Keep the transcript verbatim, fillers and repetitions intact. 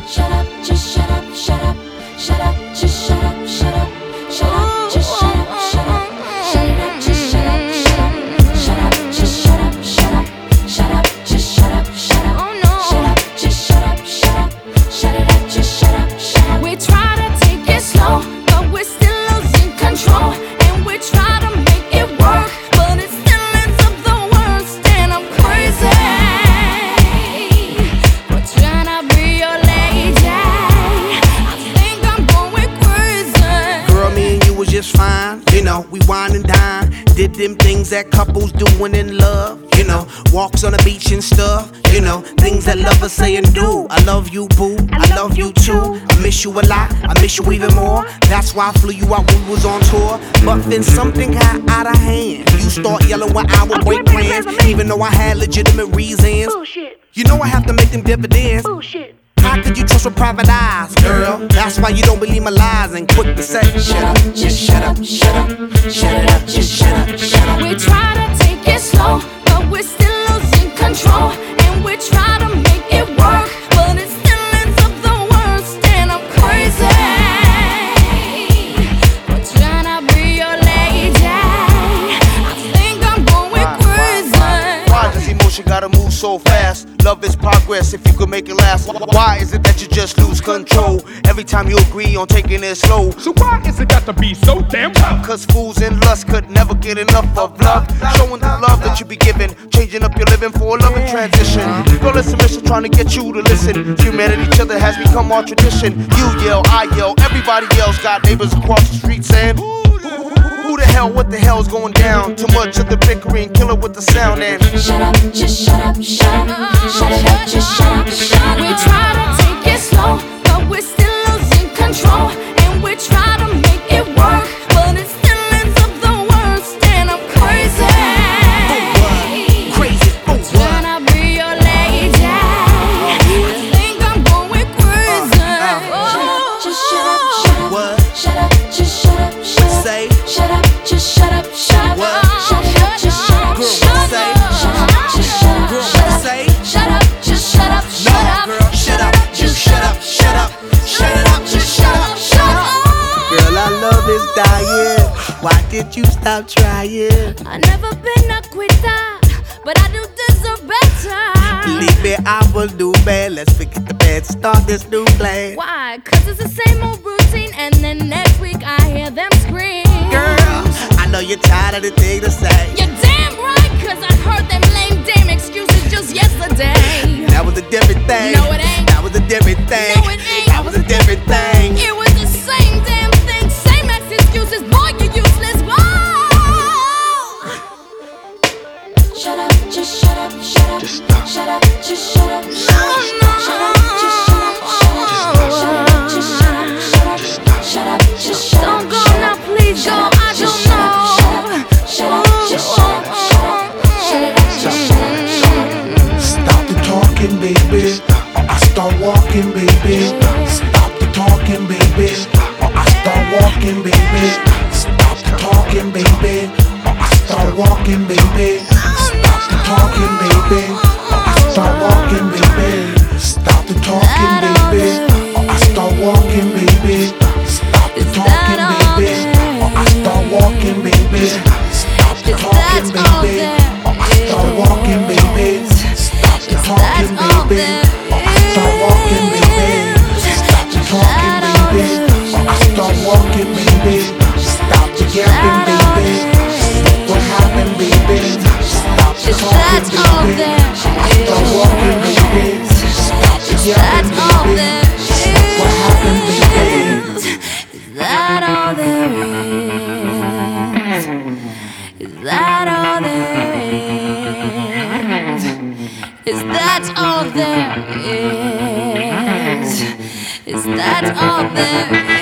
Shut up, just shut up, shut up, shut up, just shut up, shut up, shut up, just shut up, shut up, shut it up, just shut up, shut up, shut up, just shut up, shut up, shut up, just shut up, shut up, shut up, just shut up, shut up, shut it up, just shut up, shut up. We try to take it slow, but we're still losing control, and we try to make it work, but it still ends up the worst, and I'm crazy. We're trying to be your lady. I think I'm going crazy. Girl, me and you was just fine. You know, we wine and dine. Did them things that couples doing in love. You know, walks on the beach and stuff. You know, things that lovers say and do. I love you, boo. I love you too. I miss you a lot. I miss you even more. That's why I flew you out when we was on tour. But then something got out of hand. You start yelling when I would break plans, even though I had legitimate reasons. Bullshit, You know I have to make them dividends. bullshit. How could you trust with private eyes, girl? That's why you don't believe my lies and quick to say, shut up, just shut up, shut up, shut it up, just shut up, shut up. We try to take it slow, but we're still losing control, and we try to make it work, but it still ends up the worst, and I'm crazy. We're trying to be your lady. I think I'm going crazy. Why does emotion gotta move so fast? Love is progress if you could make it last. Why is it that you just lose control every time you agree on taking it slow? So why is it got to be so damn tough? Cause fools in lust could never get enough of love. Showing the love that you be giving, changing up your living for a loving transition. Girl, it's a mission trying to get you to listen. Humanity, each other has become our tradition. You yell, I yell, everybody yells. Got neighbors across the street saying, who the hell, what the hell's going down? Too much of the bickering, kill it with the sound and Shut up, just shut up, shut up, shut it up, just shut up, shut up. We try to take it slow, but we're still losing control, and we try to make it work, but it still ends up the worst, and I'm crazy. Crazy, oh what? Trying to be your lady. I think I'm going crazy. Just shut up, shut up, What? shut up, just shut up, shut up. Say, Shut up, just shut up, shut up. What? Shut it up, just shut up, girl, shut what up. say? Shut up, just shut up, Girl, shut what up. say? Shut up, just shut up, shut No, up. girl, shut up, just shut up, shut up, shut it up, just shut up, shut up. Girl, our love is dying. Why did you stop trying? I've never been a quitter, but I do deserve better. Believe me, I will do bad. Let's forget the bad, start this new plan. Why? Cause it's the same old routine, and then next week I hear them scream. Girl, I know you're tired of the thing to say. You're damn right, cause I heard them lame damn excuses just yesterday. That was a different thing. No, it ain't. That was a different thing. No, it ain't. That was a different thing. It was the same damn thing, same ex excuses. Boy, you useless. Whoa. Shut up, just shut up, shut up. Just stop. Shut up, just shut up, shut up. No, Shut up, just shut up, shut up. Shut up, just shut up, shut up. Shut up, just shut up. Don't go now, please go. I don't know. Shut up, just shut up, shut up. Shut it up, just shut up, shut up. Stop the talking, baby. Or I start walking, baby. Stop the talking, baby. Or I start walking, baby. Stop the talking, baby. Or I start walking, baby. Stop the talking, baby. Or I start walking, baby. Stop the talking, baby. Or I start walking, baby. Stop the talking, baby. Or I start walking, baby. Stop the talking, baby. Or I start walking, baby. Stop the talking, baby. Or I start walking, baby. Stop the talking, baby. Or I start walking, baby. Stop the yapping, baby. What happened, baby? Stop the talking, baby. Or I start walking, baby. Stop the yapping, baby. What happened, baby? Is that all there is? Is that all there is? Is that all there is? Is that all there is?